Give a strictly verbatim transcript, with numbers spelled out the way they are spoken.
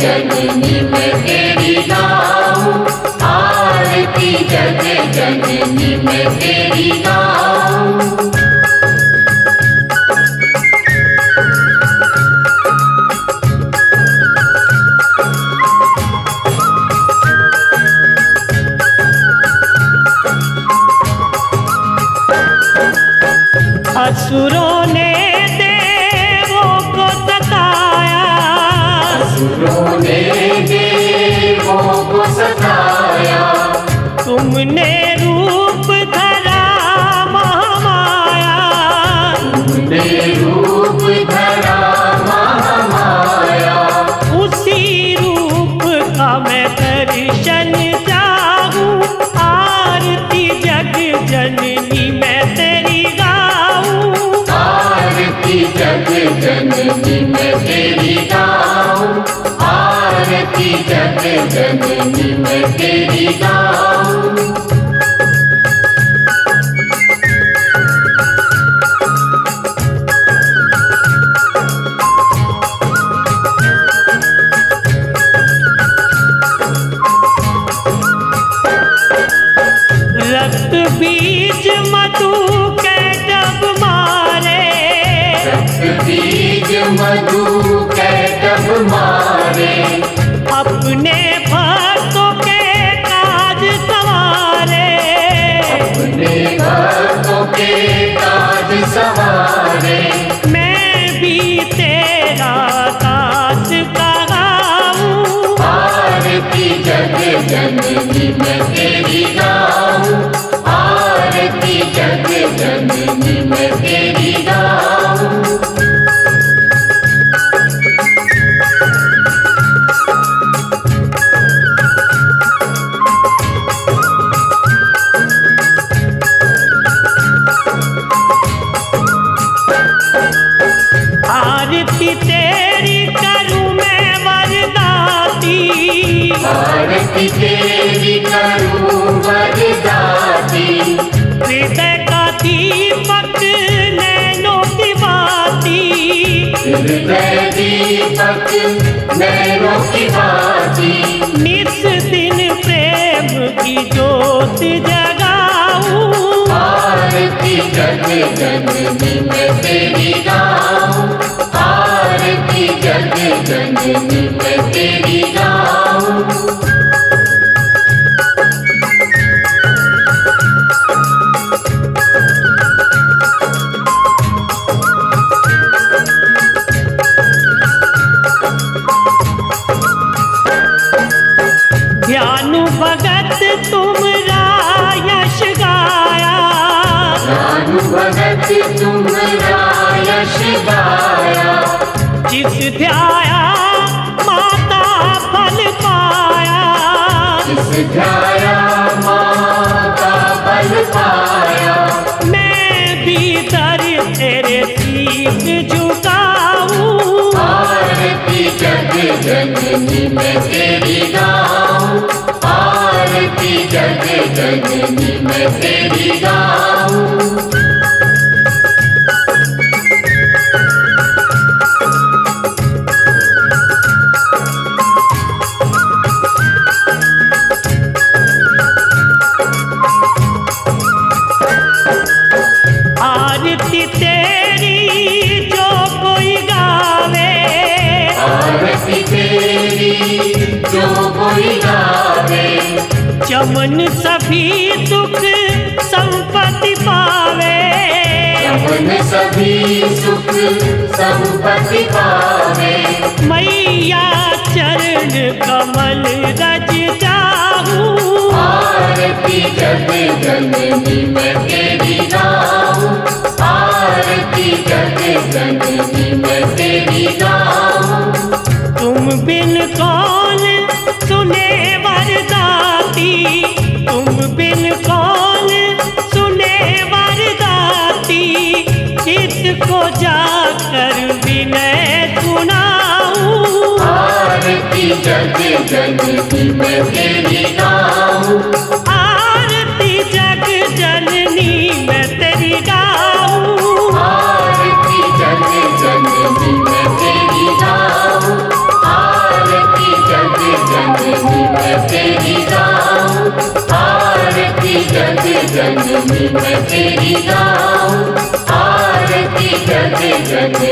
जननी मैं तेरी गाऊं, आरती जग जननी मैं तेरी गाऊं। असुरों ने देवों को सताया, असुरों ने देवों को सताया, तुमने रूप धरा महामाया, तुमने रूप धरा महामाया। उसी रूप का मैं दर्शन चाहूं, आरती जग जननी मैं तेरी गाऊं, आरती जग जननी मैं तेरी गाऊं, आरती जग जननी मैं तेरी गाऊं। रक्त बीज मधु के डब मारे, रक्त बीज मधु के डब मारे, अपने भक्तों के काज सवारे, अपने भक्तों के काज सवारे। मैं भी तेरा दास गाऊं, आरती जग जननी मैं तेरी गाऊं, आरती जग जननी मैं तेरी गाऊं। आरती तेरी करूं मैं वरदाती, आरती तेरी करूं वरदाती, हृदय का दीपक नैनों की बाती, हृदय दीपक नैनों की बाती। निस दिन प्रेम की ज्योत जगाऊं, आरती जग जननी मैं तेरी गाऊं, आरती जग जननी मैं तेरी गाऊं। ध्यान भगत तुमरा यश गाया, ध्यान भगत तुमरा यश गाया, जिस ध्याया माता फल पाया, जिस ध्याया माता फल पाया। मैं भी दर तेरे शीश झुकाऊं, आरती जग जननी मैं तेरी गाऊं, आरती जग जननी मैं तेरी गाऊं। आरती तेरी जो कोई गावे, आरती तेरी जो कोई गावे, चमन सभी सुख संपत्ति पावे, चमन सभी सुख संपत्ति पावे। मैया चरण कमल रज जाऊं, आरती जग जननी मैं तेरी गाऊं, आरती जग जननी मैं तेरी गाऊं। तुम बिन कौन सुने वरदाती, तुम बिन कौन सुने वरदाती, किसको जाकर विनय सुनाऊं, आरती जग जननी मैं तेरी गाऊं, आरती जग जननी मैं तेरी गाऊं, आरती जग जननी मैं तेरी गाऊं, आरती जग